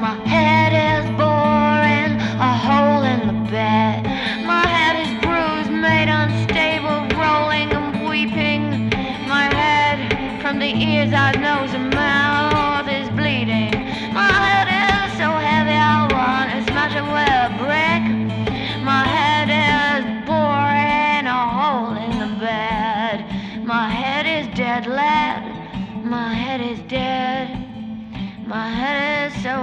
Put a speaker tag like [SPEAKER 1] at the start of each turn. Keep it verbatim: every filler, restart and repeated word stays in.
[SPEAKER 1] My head is boring, a hole in the bed. My head is bruised, made unstable, rolling and weeping. My head, from the ears, eyes, nose, and mouth, is bleeding. My head is so heavy, I want to smash it with a brick. My head is boring, a hole in the bed. My head is dead lead. My head is dead. My head is so